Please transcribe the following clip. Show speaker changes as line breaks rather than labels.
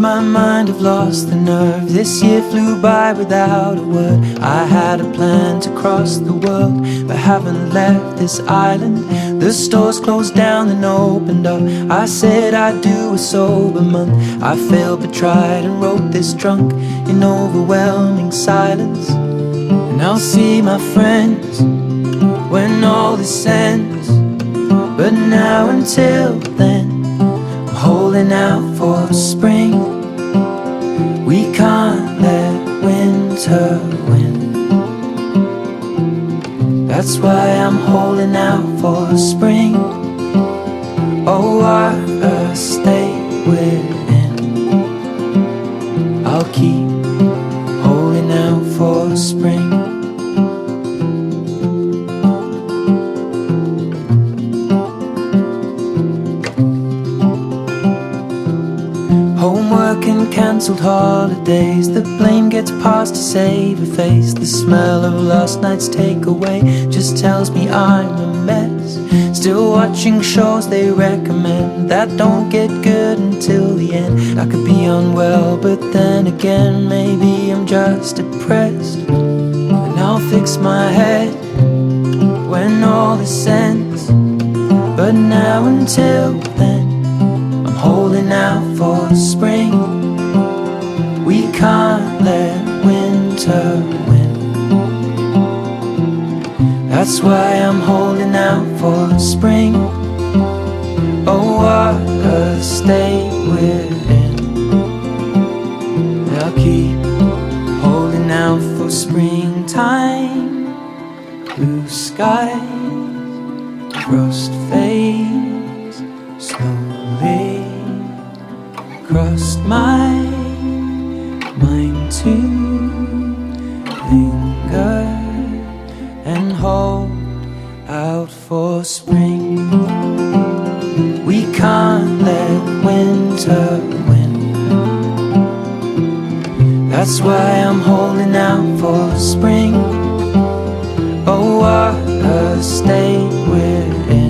my mind, I've lost the nerve. This year flew by without a word. I had a plan to cross the world, but haven't left this island. The stores closed down and opened up. I said I'd do a sober month. I failed but tried and wrote this drunk in overwhelming silence. And I'll see my friends when all this ends, but now until then I'm holding out for spring. We can't let winter win. That's why I'm holding out for spring. Oh, water, stay within. I'll keep holding out for spring. Homework and cancelled holidays. The blame gets passed to save a face. The smell of last night's takeaway just tells me I'm a mess. Still watching shows they recommend that don't get good until the end. I could be unwell, but then again maybe I'm just depressed. And I'll fix my head when all this ends, but now until then I'm holding out for spring. We can't let winter win. That's why I'm holding out for spring. Oh, water, stay within. I'll keep holding out for springtime. Blue skies, frost fades slowly. Crossed my mind to linger and hold out for spring. We can't let winter win. That's why I'm holding out for spring. Oh, water, stay within.